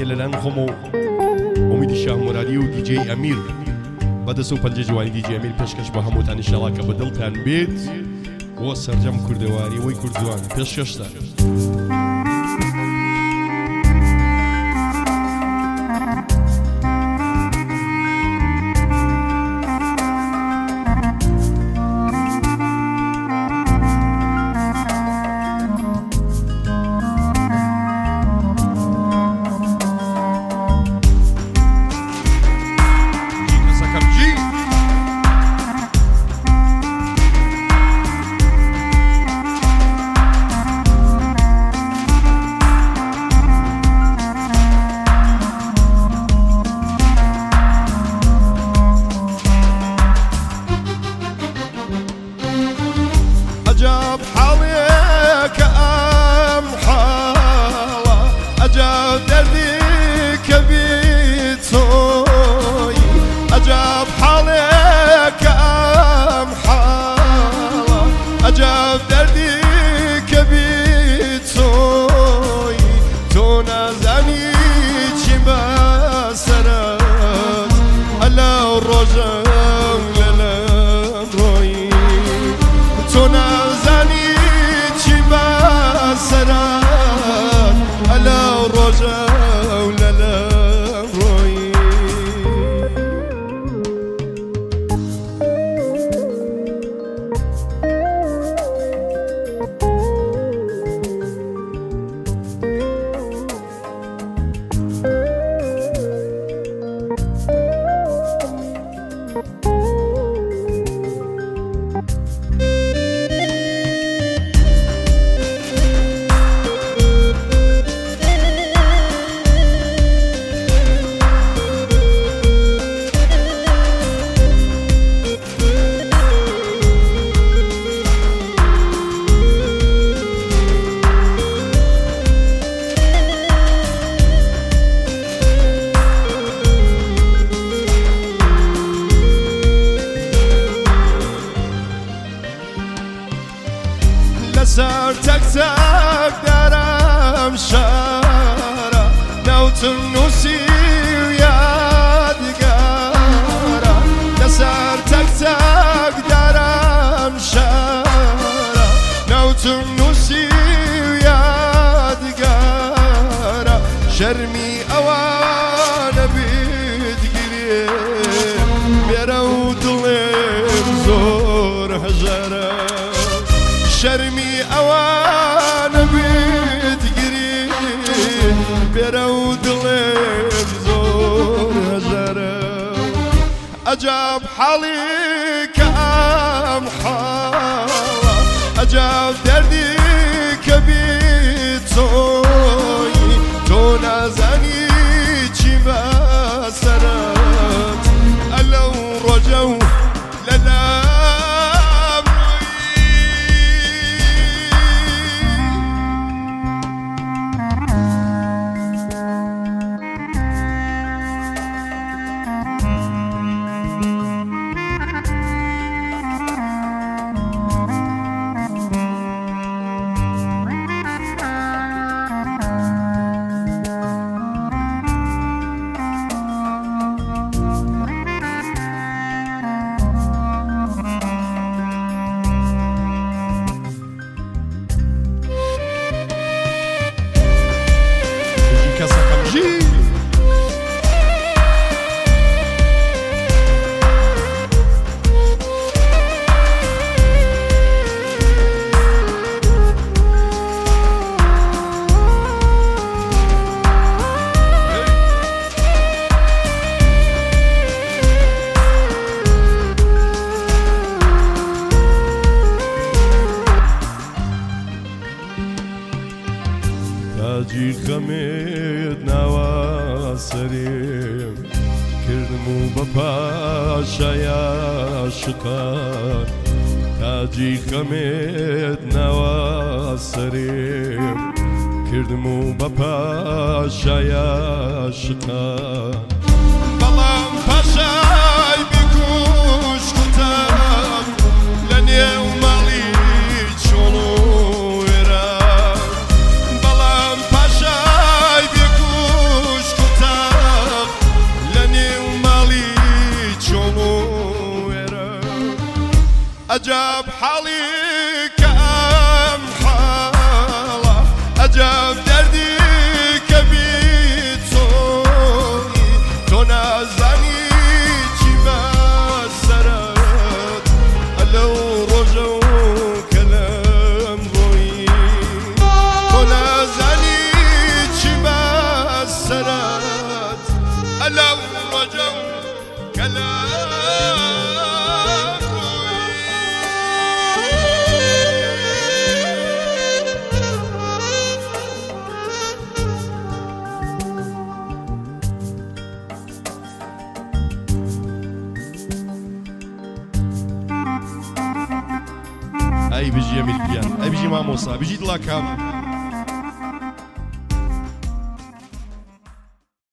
جوانیە لەلایەن خۆم و ئومیدی شاهمۆراری و دیجێی ئەمیر بەدەست و پەنجە جوانی دیجێ ئەمیر پێشکەش بە هەمووتان ئینشاڵڵا کە بەدڵتان بێت بۆ سەرجەم کوردەواریەوەی کوردوان پێشکەشتان. عجب حالك أم حالة عجب دردك بيتوي عجب حالك أم حالة عجب دردك بيتوي تو نزني چی بسرت على الرجل للم روي تو نزنی چی بسرت على الرجل للم روي لسر تک تک درم شارا نوتم نوسی و یادگارا لسر تک تک درم شارا نوتم نوسی و یادگارا شرمی اوان بیدگیری برو دلم زور هجرا شرمی اوان بتگیری برو دلم زور هزاره عجب حالی که ام حالا عجب دردی که بی توی تو نزنی چی بسرت الو رجو للم تاجی خەمێت ناوە سەرێم کردم و بە پاشای عاشقان تاجی خەمێت ناوە سەرێم کردم و بە پاشای عاشقان بەڵام پاشای بیکوشتم لە نێو ماڵی چۆڵ و وێران بەڵام پاشای بیکوشتم أجاب حالي كم حالة أجاب دردي كبيت صوي تنازعني جبال سرد ألو رجو كلام روي تنازعني جبال سرد ألو رجو كلام ئەی بژی ئەمیرگیان ئەی بژی مامۆسا بژیت لاکام